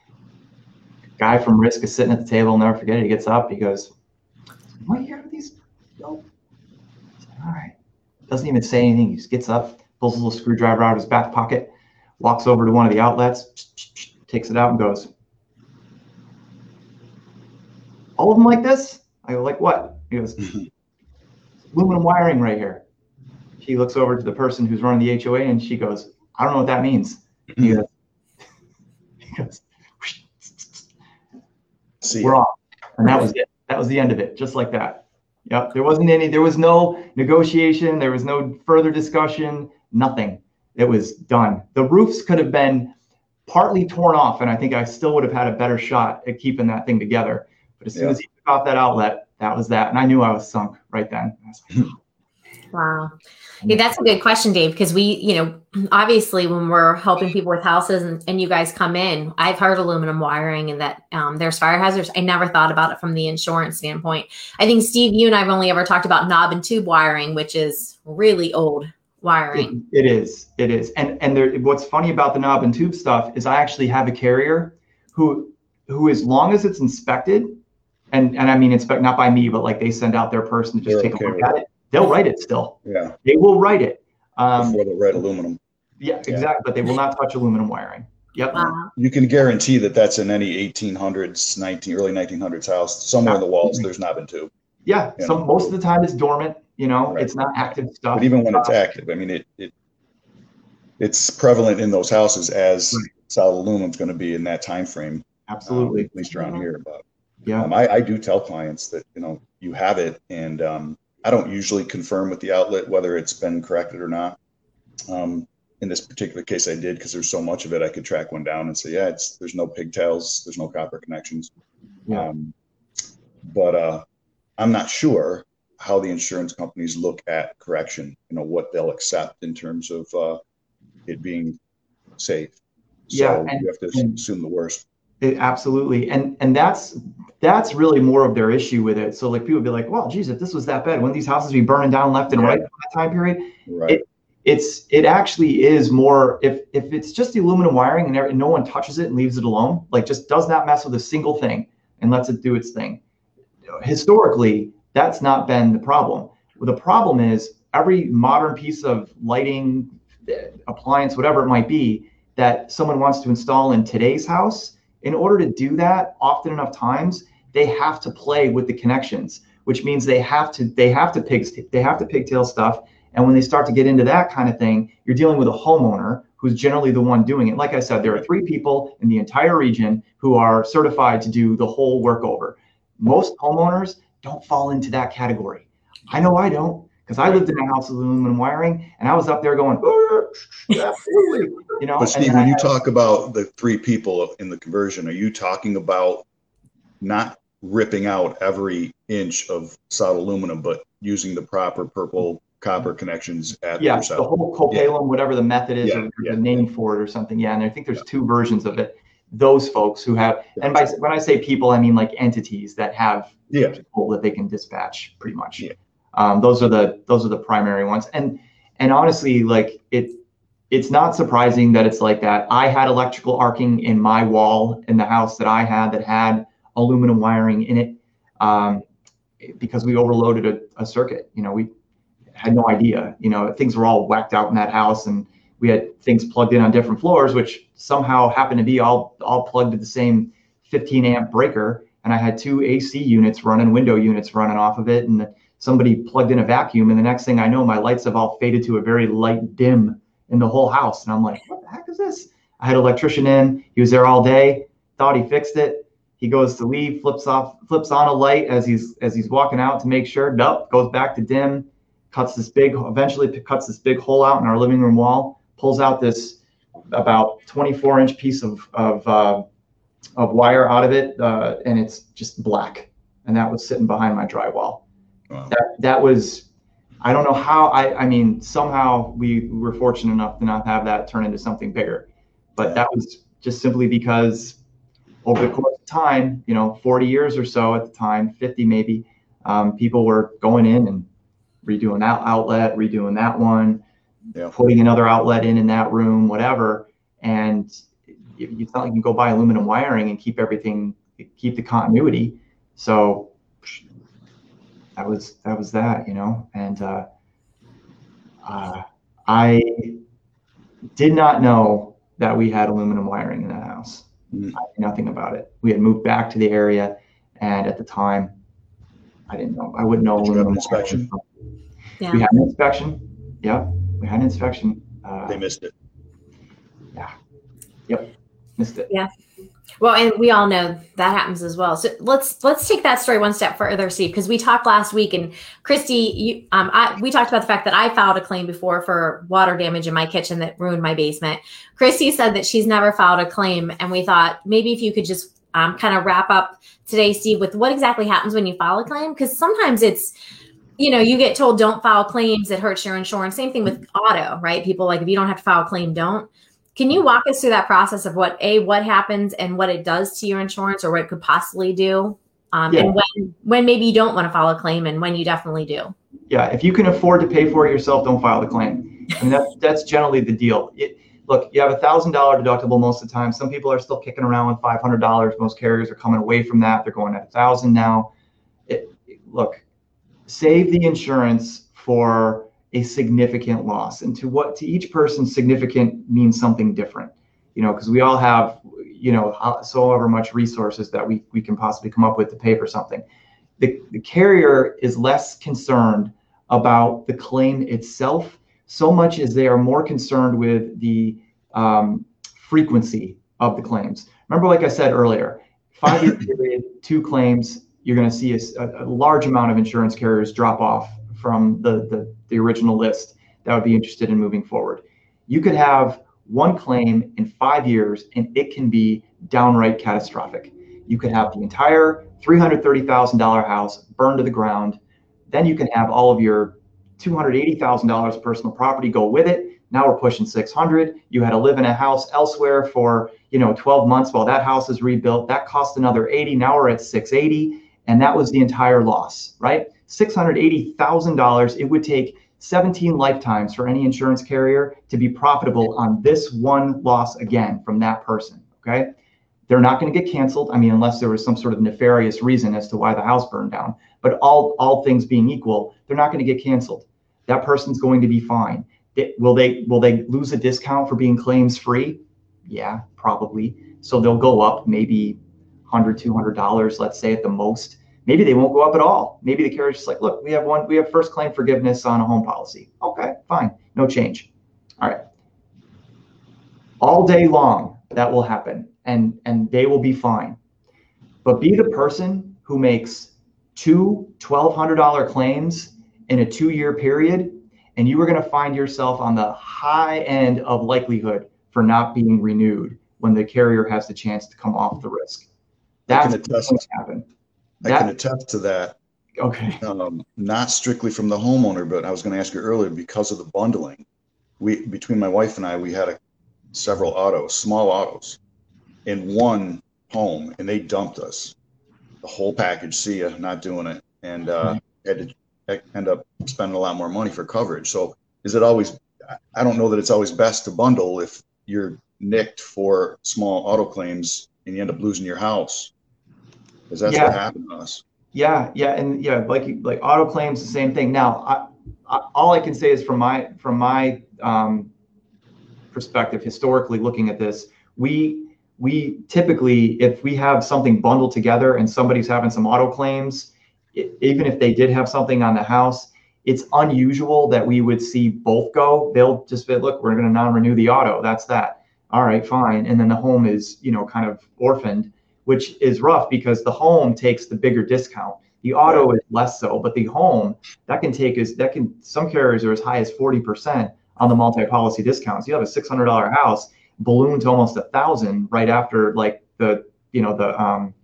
guy from Risk is sitting at the table. I'll never forget it. He gets up. He goes, "What are you here with these?" All right. Doesn't even say anything. He just gets up, pulls a little screwdriver out of his back pocket, walks over to one of the outlets, takes it out, and goes, "All of them like this?" I go, "Like what?" He goes, "Aluminum wiring right here." She looks over to the person who's running the H O A, and she goes, "I don't know what that means." He goes, he goes See we're off. And that was it. That was the end of it, just like that. Yep. There wasn't any, there was no negotiation. There was no further discussion, nothing. It was done. The roofs could have been partly torn off, and I think I still would have had a better shot at keeping that thing together. But as soon Yeah. as he took off that outlet, that was that. And I knew I was sunk right then. I was like, Wow. Yeah, that's a good question, Dave, because we, you know, obviously when we're helping people with houses and, and you guys come in, I've heard aluminum wiring and that um, there's fire hazards. I never thought about it from the insurance standpoint. I think, Steve, you and I have only ever talked about knob and tube wiring, which is really old wiring. It, it is. It is. And and there, what's funny about the knob and tube stuff is I actually have a carrier who, who as long as it's inspected, and, and I mean inspect not by me, but like they send out their person to just They're take okay a look with at it. They'll write it still. Yeah. They will write it. Um, Before the red aluminum. yeah, exactly. But they will not touch aluminum wiring. Yep. Wow. You can guarantee that that's in any eighteen hundreds, nineteen, early nineteen hundreds house. Somewhere in the walls, there's knob and tube. Yeah. Yeah. So most of the time it's dormant. You know, Right. it's not active stuff. But even when it's Uh, active, I mean, it, it it's prevalent in those houses as Right. solid aluminum's going to be in that time frame. absolutely. um, at least around here. But Yeah. um, I, I do tell clients that, you know, you have it, and um, I don't usually confirm with the outlet whether it's been corrected or not. Um, in this particular case, I did because there's so much of it. I could track one down and say, yeah, it's there's no pigtails, there's no copper connections. Yeah. Um, but uh, I'm not sure how the insurance companies look at correction. You know, what they'll accept in terms of uh, it being safe. So Yeah, and- you have to and- assume the worst. It, absolutely. And and that's that's really more of their issue with it. So like people would be like, well, geez, if this was that bad, wouldn't these houses be burning down left and Yeah. right in that time period? Right. It, it's it actually is more if if it's just the aluminum wiring and, every, and no one touches it and leaves it alone, like just does not mess with a single thing and lets it do its thing. Historically, that's not been the problem. Well, the problem is every modern piece of lighting, appliance, whatever it might be, that someone wants to install in today's house, in order to do that often enough times, they have to play with the connections, which means they have to they have to pig they have to pigtail stuff. And when they start to get into that kind of thing, you're dealing with a homeowner who's generally the one doing it. Like I said, there are three people in the entire region who are certified to do the whole workover. Most homeowners don't fall into that category. I know I don't, because I lived in a house with aluminum wiring, and I was up there going, oh, absolutely, you know. But Steve, and when I you had- talk about the three people in the conversion, are you talking about not ripping out every inch of solid aluminum, but using the proper purple copper connections at Yeah, your the side? whole copalum, whatever the method is, Yeah, or there's yeah. a name for it or something. Yeah, and I think there's two versions of it. Those folks who have, and by when I say people, I mean like entities that have Yeah. people that they can dispatch, pretty much. Yeah. Um, those are the those are the primary ones. And and honestly, like it, it's not surprising that it's like that. I had electrical arcing in my wall in the house that I had that had aluminum wiring in it, um, because we overloaded a, a circuit. You know, we had no idea, you know, things were all whacked out in that house, and we had things plugged in on different floors, which somehow happened to be all, all plugged to the same fifteen amp breaker. And I had two A C units running, window units running off of it. And somebody plugged in a vacuum. And the next thing I know, my lights have all faded to a very light dim in the whole house. And I'm like, what the heck is this? I had an electrician in, he was there all day, thought he fixed it. He goes to leave, flips off, flips on a light as he's, as he's walking out to make sure, nope, goes back to dim. Cuts this big, eventually cuts this big hole out in our living room wall, pulls out this about twenty-four inch piece of of, uh, of wire out of it, uh, and it's just black. And that was sitting behind my drywall. Wow. That that was, I don't know how. I I mean, somehow we were fortunate enough to not have that turn into something bigger, but that was just simply because over the course of time, you know, forty years or so at the time, fifty maybe, um, people were going in and redoing that outlet, redoing that one, Yeah. putting another outlet in in that room, whatever. And it, it's not like you can go buy aluminum wiring and keep everything, keep the continuity. So that was that was that, you know. And uh, uh, I did not know that we had aluminum wiring in that house. Mm. I knew nothing about it. We had moved back to the area, and at the time, I didn't know. I wouldn't know. Did you have an aluminum inspection? wiring. Yeah. We had an inspection. Yep, we had an inspection. Uh, They missed it. Yep, missed it. Yeah. Well, and we all know that happens as well. So let's let's take that story one step further, Steve, because we talked last week, and Christy, you, um, I, we talked about the fact that I filed a claim before for water damage in my kitchen that ruined my basement. Christy said that she's never filed a claim, and we thought maybe if you could just um, kind of wrap up today, Steve, with what exactly happens when you file a claim, because sometimes it's, you know, you get told don't file claims, it hurts your insurance. Same thing with auto, right? People like, if you don't have to file a claim, don't. Can you walk us through that process of what, A, what happens and what it does to your insurance or what it could possibly do? Um, yeah. And when, when maybe you don't want to file a claim and when you definitely do? Yeah, if you can afford to pay for it yourself, don't file the claim. I mean, that's, that's generally the deal. It, look, you have a one thousand dollars deductible most of the time. Some people are still kicking around with five hundred dollars. Most carriers are coming away from that. They're going at one thousand dollars now. It, it, look, save the insurance for a significant loss, and to what to each person significant means something different, you know, because we all have, you know, so however much resources that we, we can possibly come up with to pay for something. The, the carrier is less concerned about the claim itself so much as they are more concerned with the um, frequency of the claims. Remember, like I said earlier, five-year period, two claims, you're going to see a, a large amount of insurance carriers drop off from the, the, the original list that would be interested in moving forward. You could have one claim in five years and it can be downright catastrophic. You could have the entire three hundred thirty thousand dollars house burned to the ground. Then you can have all of your two hundred eighty thousand dollars personal property go with it. Now we're pushing six hundred. You had to live in a house elsewhere for, you know, twelve months while that house is rebuilt. That cost another eighty. Now we're at six eighty. And that was the entire loss, right? six hundred eighty thousand dollars. It would take seventeen lifetimes for any insurance carrier to be profitable on this one loss again from that person, okay? They're not going to get canceled. I mean, unless there was some sort of nefarious reason as to why the house burned down. But all, all things being equal, they're not going to get canceled. That person's going to be fine. They, will they, will they lose a discount for being claims free? Yeah, probably. So they'll go up maybe one hundred dollars, two hundred dollars, let's say at the most. Maybe they won't go up at all. Maybe the carrier's just like, look, we have one, we have first claim forgiveness on a home policy. Okay, fine, no change. All right. All day long, that will happen, and, and they will be fine. But be the person who makes two twelve hundred dollars claims in a two-year period, and you are going to find yourself on the high end of likelihood for not being renewed when the carrier has the chance to come off the risk. That's what's going to happen. I that, can attest to that. Okay. Um, not strictly from the homeowner, but I was going to ask you earlier, because of the bundling, we between my wife and I, we had a, several autos, small autos, in one home, and they dumped us. The whole package, see ya, not doing it, and uh, mm-hmm. had to end up spending a lot more money for coverage. So is it always, I don't know that it's always best to bundle if you're nicked for small auto claims and you end up losing your house. Because that's yeah. what happened to us. Yeah, yeah, and yeah, like like auto claims, the same thing. Now, I, I, all I can say is from my from my um, perspective, historically looking at this, we we typically, if we have something bundled together and somebody's having some auto claims, it, even if they did have something on the house, it's unusual that we would see both go. They'll just be, look, we're going to non-renew the auto. That's that. All right, fine. And then the home is, you know, kind of orphaned, which is rough because the home takes the bigger discount. The auto is less so, but the home, that can take is that can some carriers are as high as forty percent on the multi-policy discounts. You have a six hundred dollars house balloon to almost a thousand right after like the, you know, the um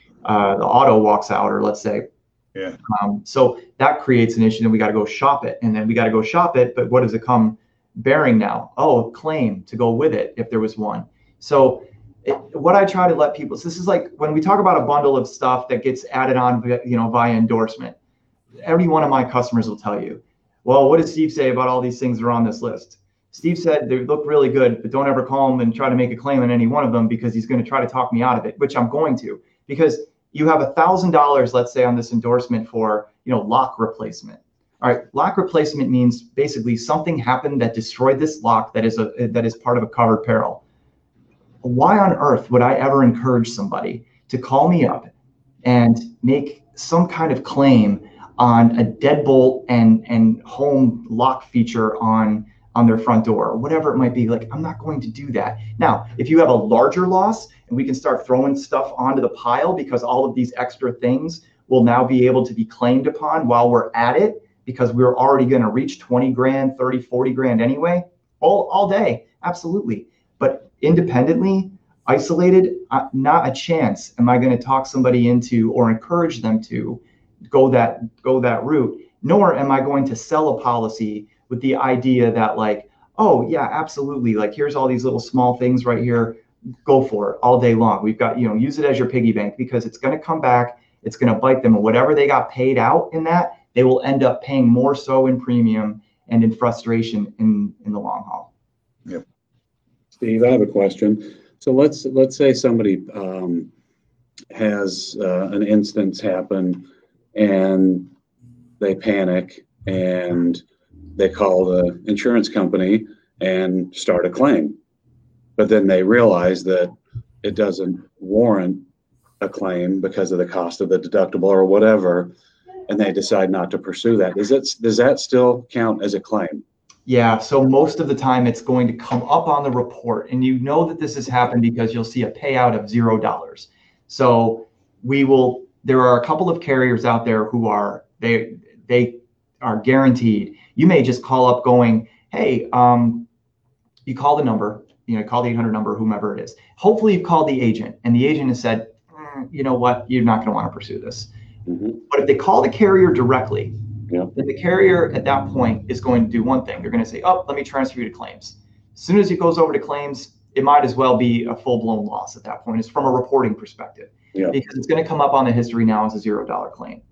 uh the auto walks out, or let's say. Yeah. Um, so that creates an issue, and we got to go shop it, and then we got to go shop it. But what does it come bearing now? Oh, a claim to go with it if there was one. So it, what I try to let people, so this is like when we talk about a bundle of stuff that gets added on, you know, via endorsement. Every one of my customers will tell you, well, what does Steve say about all these things that are on this list? Steve said they look really good, but don't ever call him and try to make a claim on any one of them because he's going to try to talk me out of it, which I'm going to, because you have a thousand dollars, let's say, on this endorsement for, you know, lock replacement. All right, lock replacement means basically something happened that destroyed this lock that is a that is part of a covered peril. Why on earth would I ever encourage somebody to call me up and make some kind of claim on a deadbolt and and home lock feature on on their front door or whatever it might be. Like, I'm not going to do that. Now, if you have a larger loss and we can start throwing stuff onto the pile because all of these extra things will now be able to be claimed upon while we're at it, because we're already going to reach twenty grand, thirty, forty grand anyway, all, all day. Absolutely. But independently, isolated, uh, not a chance am I going to talk somebody into or encourage them to go that go that route, nor am I going to sell a policy with the idea that like, oh yeah, absolutely, like here's all these little small things right here, go for it all day long. We've got, you know, use it as your piggy bank, because it's going to come back, it's going to bite them, and whatever they got paid out in that, they will end up paying more so in premium and in frustration in in the long haul. Yep. Steve, I have a question. So let's let's say somebody um, has uh, an instance happen and they panic and they call the insurance company and start a claim, but then they realize that it doesn't warrant a claim because of the cost of the deductible or whatever, and they decide not to pursue that. Does it does that still count as a claim? Yeah, so most of the time it's going to come up on the report, and you know that this has happened because you'll see a payout of zero dollars. So we will, there are a couple of carriers out there who are, they they are guaranteed. You may just call up going, hey, um, you call the number, you know, call the eight hundred number, whomever it is. Hopefully you've called the agent, and the agent has said, mm, you know what, you're not gonna wanna pursue this. Mm-hmm. But if they call the carrier directly, yeah. then the carrier at that point is going to do one thing. They're going to say, oh, let me transfer you to claims. As soon as it goes over to claims, it might as well be a full-blown loss at that point. It's from a reporting perspective, yeah. because it's going to come up on the history now as a zero dollar claim.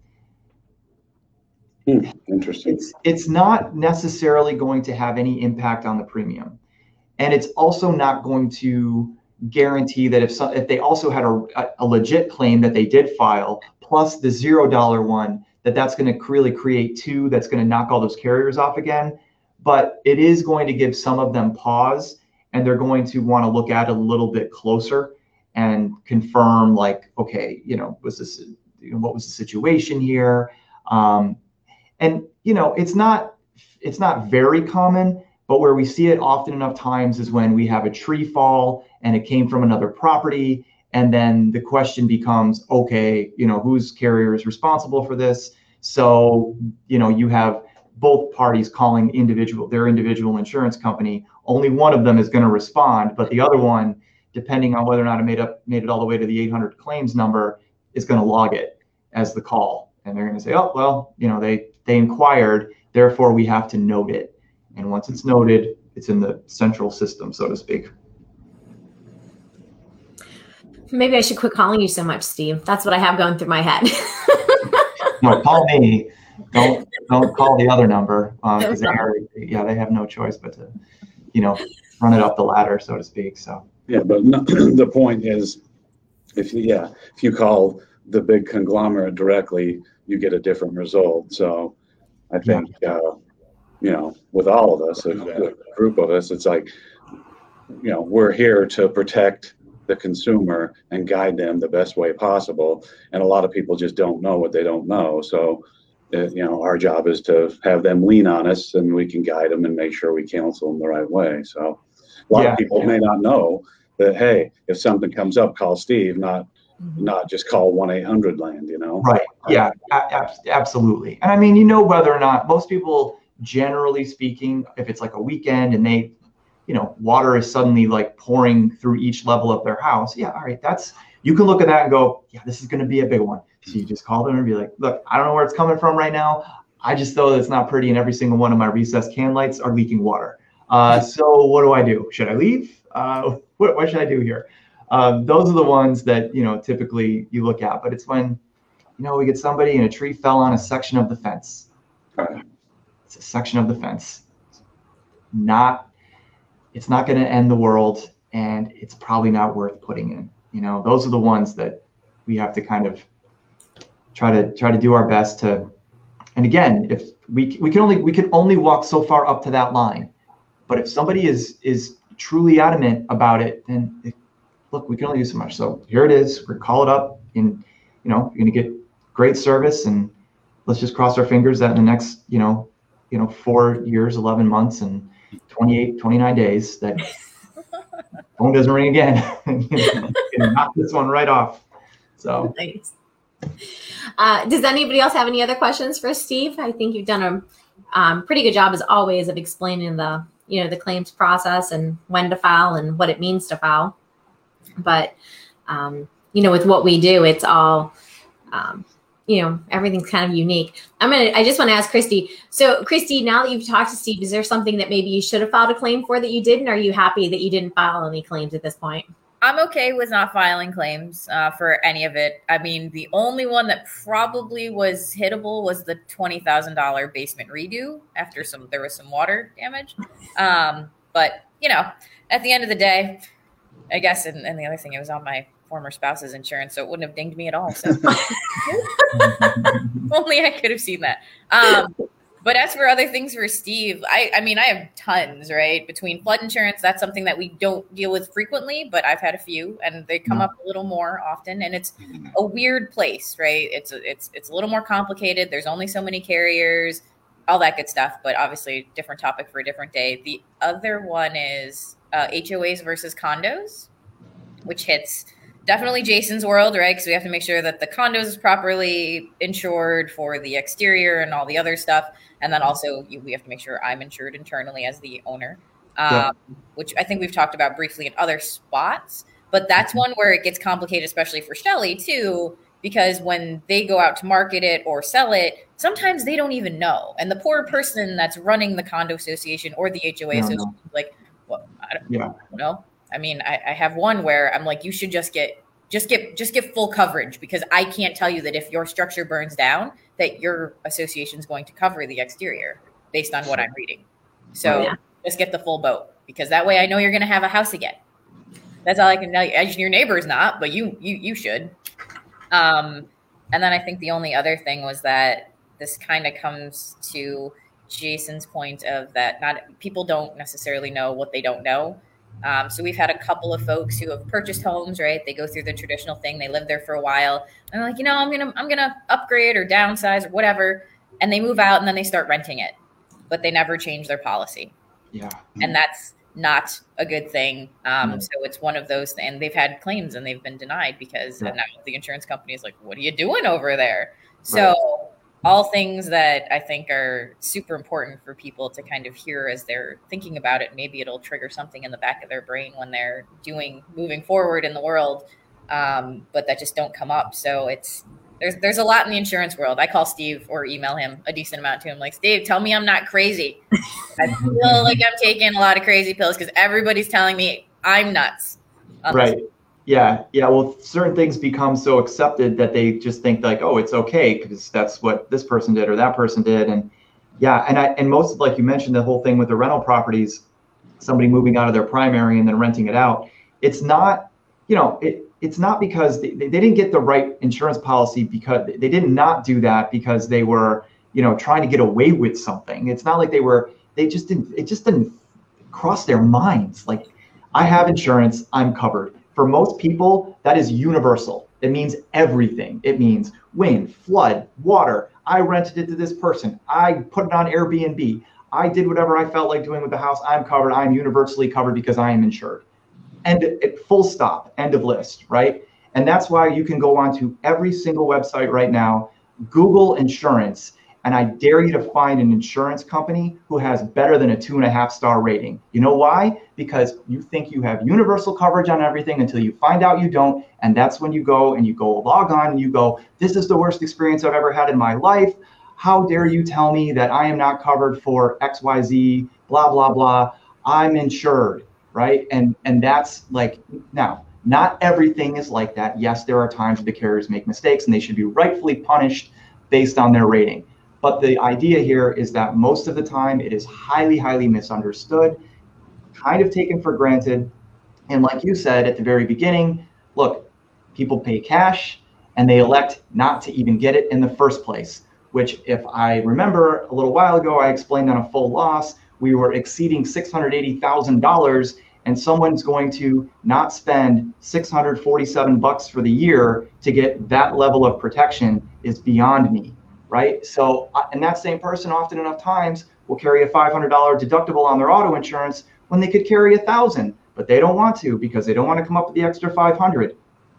Hmm. Interesting. It's, it's not necessarily going to have any impact on the premium. And it's also not going to guarantee that if, so, if they also had a, a legit claim that they did file, plus the zero dollar one, that that's going to really create two, that's going to knock all those carriers off again. But it is going to give some of them pause, and they're going to want to look at it a little bit closer and confirm, like, okay, you know, was this, you know, what was the situation here? Um, and, you know, it's not, it's not very common, but where we see it often enough times is when we have a tree fall and it came from another property. And then the question becomes, okay, you know, whose carrier is responsible for this? So, you know, you have both parties calling individual, their individual insurance company. Only one of them is going to respond, but the other one, depending on whether or not it made up, made it all the way to the eight hundred claims number, is going to log it as the call. And they're going to say, oh, well, you know, they, they inquired, therefore we have to note it. And once it's noted, it's in the central system, so to speak. Maybe I should quit calling you so much, Steve. That's what I have going through my head. No, call me. Don't don't call the other number, because um, they yeah they have no choice but to, you know, run it up the ladder, so to speak. So yeah, but no, the point is, if you, yeah, if you call the big conglomerate directly, you get a different result. So I think yeah. uh, you know, with all of us, a, a group of us, it's like, you know, we're here to protect the consumer and guide them the best way possible. And a lot of people just don't know what they don't know. So, uh, you know, our job is to have them lean on us, and we can guide them and make sure we counsel them the right way. So a lot yeah, of people yeah. may not know that, hey, if something comes up, call Steve, not mm-hmm. not just call one eight hundred land, you know? Right. Yeah, a- absolutely. And I mean, you know, whether or not most people, generally speaking, if it's like a weekend and they, you know, water is suddenly like pouring through each level of their house. Yeah, all right, that's, you can look at that and go, yeah, this is going to be a big one. So you just call them and be like, look, I don't know where it's coming from right now. I just know that it's not pretty, and every single one of my recessed can lights are leaking water. Uh, so what do I do? Should I leave? Uh, what, what should I do here? Um, those are the ones that, you know, typically you look at. But it's when, you know, we get somebody and a tree fell on a section of the fence. It's a section of the fence. Not, it's not going to end the world, and it's probably not worth putting in. You know, those are the ones that we have to kind of try to try to do our best to. And again, if we we can only we can only walk so far up to that line, but if somebody is is truly adamant about it, then it, look, we can only do so much. So here it is. We're call it up, and you know, you're going to get great service, and let's just cross our fingers that in the next, you know, you know, four years, eleven months, and twenty-eight, twenty-nine days that phone doesn't ring again. Knock this one right off. So. Nice. Uh, does anybody else have any other questions for Steve? I think you've done a um, pretty good job, as always, of explaining the, you know, the claims process and when to file and what it means to file. But, um, you know, with what we do, it's all, um, you know, everything's kind of unique. I'm going to, I just want to ask Christy. So Christy, now that you've talked to Steve, is there something that maybe you should have filed a claim for that you didn't? Or are you happy that you didn't file any claims at this point? I'm okay with not filing claims uh, for any of it. I mean, the only one that probably was hittable was the twenty thousand dollars basement redo after some, there was some water damage. Um, but, you know, at the end of the day, I guess, and, and the other thing, it was on my former spouse's insurance, so it wouldn't have dinged me at all. So only I could have seen that. Um, but as for other things for Steve, I, I mean, I have tons, right? Between flood insurance, that's something that we don't deal with frequently, but I've had a few, and they come up a little more often. And it's a weird place, right? It's a, it's it's a little more complicated. There's only so many carriers, all that good stuff. But obviously, different topic for a different day. The other one is uh, H O As versus condos, which hits definitely Jason's world, right? Because we have to make sure that the condos is properly insured for the exterior and all the other stuff. And then also you, we have to make sure I'm insured internally as the owner, um, yeah. which I think we've talked about briefly in other spots. But that's one where it gets complicated, especially for Shelly too, because when they go out to market it or sell it, sometimes they don't even know. And the poor person that's running the condo association or the H O A no, association is like, well, I don't, yeah. I don't know. I mean, I, I have one where I'm like, you should just get, just get, just get full coverage, because I can't tell you that if your structure burns down, that your association is going to cover the exterior based on what I'm reading. So oh, yeah. just get the full boat, because that way I know you're going to have a house again. That's all I can tell you. Your neighbor's not, but you, you, you should. Um, and then I think the only other thing was that this kind of comes to Jason's point of that not people don't necessarily know what they don't know. Um, so we've had a couple of folks who have purchased homes, right? They go through the traditional thing. They live there for a while. And they're like, you know, I'm going to, I'm going to upgrade or downsize or whatever. And they move out and then they start renting it, but they never change their policy. Yeah. And that's not a good thing. Um, mm. So it's one of those, and they've had claims and they've been denied because yeah. now the insurance company is like, what are you doing over there? So right. all things that I think are super important for people to kind of hear as they're thinking about it. Maybe it'll trigger something in the back of their brain when they're doing, moving forward in the world, um, but that just don't come up. So it's, there's, there's a lot in the insurance world. I call Steve or email him a decent amount to him. Like, Steve, tell me I'm not crazy. I feel like I'm taking a lot of crazy pills because everybody's telling me I'm nuts. Right. This. Yeah. Yeah. Well, certain things become so accepted that they just think like, oh, it's okay because that's what this person did or that person did. And yeah. And I, and most of, like you mentioned, the whole thing with the rental properties, somebody moving out of their primary and then renting it out. It's not, you know, it, it's not because they, they didn't get the right insurance policy, because they did not do that because they were, you know, trying to get away with something. It's not like they were, they just didn't, it just didn't cross their minds. Like, I have insurance, I'm covered. For most people, that is universal. It means everything. It means wind, flood, water. I rented it to this person. I put it on Airbnb. I did whatever I felt like doing with the house. I'm covered. I'm universally covered because I am insured. And it, full stop, end of list, right? And that's why you can go onto every single website right now, Google insurance, and I dare you to find an insurance company who has better than a two and a half star rating. You know why? Because you think you have universal coverage on everything until you find out you don't. And that's when you go and you go log on and you go, this is the worst experience I've ever had in my life. How dare you tell me that I am not covered for X Y Z, blah, blah, blah. I'm insured, right? And, and that's like, now, not everything is like that. Yes, there are times the carriers make mistakes and they should be rightfully punished based on their rating. But the idea here is that most of the time it is highly, highly misunderstood, kind of taken for granted. And like you said at the very beginning, look, people pay cash and they elect not to even get it in the first place, which if I remember a little while ago, I explained on a full loss, we were exceeding six hundred eighty thousand dollars, and someone's going to not spend six hundred forty-seven bucks for the year to get that level of protection is beyond me. Right. So, and that same person often enough times will carry a five hundred dollars deductible on their auto insurance when they could carry a thousand, but they don't want to because they don't want to come up with the extra five hundred.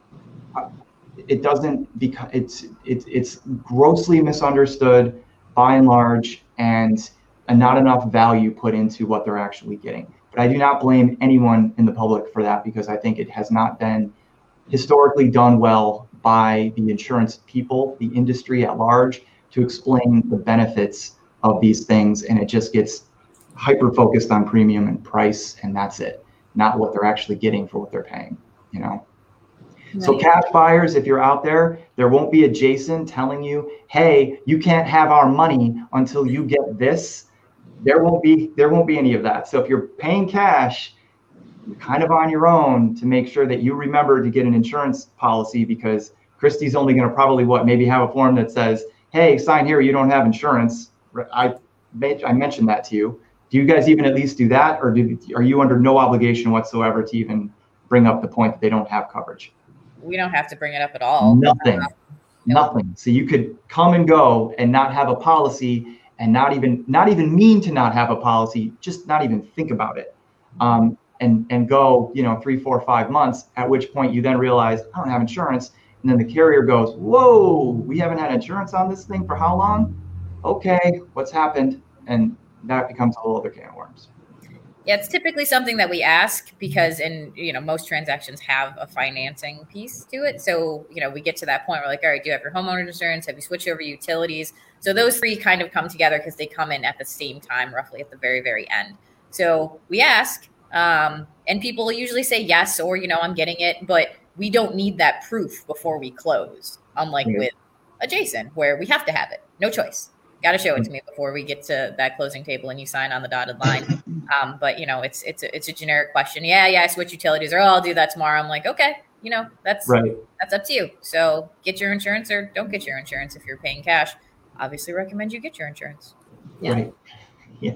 It doesn't because it's it's it's grossly misunderstood by and large, and, and not enough value put into what they're actually getting. But I do not blame anyone in the public for that, because I think it has not been historically done well by the insurance people, the industry at large, to explain the benefits of these things, and it just gets hyper focused on premium and price, and that's it, not what they're actually getting for what they're paying, you know. Right. So cash buyers, if you're out there, there won't be a Jason telling you, hey, you can't have our money until you get this. There won't be there won't be any of that. So if you're paying cash, you're kind of on your own to make sure that you remember to get an insurance policy, because Christy's only going to probably what maybe have a form that says, hey, sign here, you don't have insurance. I I mentioned that to you. Do you guys even at least do that, or do, are you under no obligation whatsoever to even bring up the point that they don't have coverage? We don't have to bring it up at all. Nothing, uh, nothing. So you could come and go and not have a policy, and not even not even mean to not have a policy, just not even think about it, um, and and go, you know, three, four, five months. At which point you then realize I don't have insurance, and then the carrier goes, "Whoa, we haven't had insurance on this thing for how long? Okay, what's happened?" And that becomes a whole other can of worms. Yeah, it's typically something that we ask because, in you know, most transactions have a financing piece to it. So, you know, we get to that point. We're like, all right, do you have your homeowner insurance? Have you switched over utilities? So those three kind of come together because they come in at the same time, roughly at the very, very end. So we ask, um, and people usually say yes, or, you know, I'm getting it, but we don't need that proof before we close. Unlike mm-hmm. with a Jason, where we have to have it, no choice. Got to show it to me before we get to that closing table and you sign on the dotted line. Um, but you know, it's it's a, it's a generic question. Yeah, yeah, I switch utilities, or oh, I'll do that tomorrow. I'm like, okay, you know, that's right. That's up to you. So get your insurance or don't get your insurance if you're paying cash. Obviously, recommend you get your insurance. Yeah. Right. Yeah.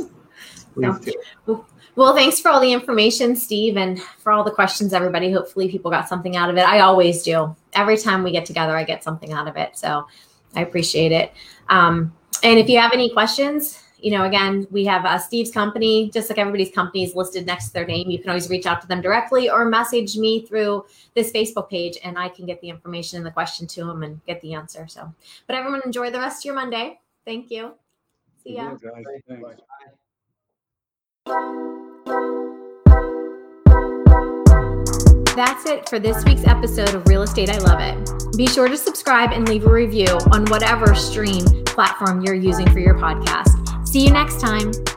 Please do. Well, thanks for all the information, Steve, and for all the questions, everybody. Hopefully, people got something out of it. I always do. Every time we get together, I get something out of it. So I appreciate it. Um, and if you have any questions, you know, again, we have uh, Steve's company, just like everybody's company is listed next to their name. You can always reach out to them directly or message me through this Facebook page, and I can get the information and the question to them and get the answer. So, but everyone enjoy the rest of your Monday. Thank you. See ya. Yeah, guys, thanks. That's it for this week's episode of Real Estate I Love It. Be sure to subscribe and leave a review on whatever stream platform you're using for your podcast. See you next time.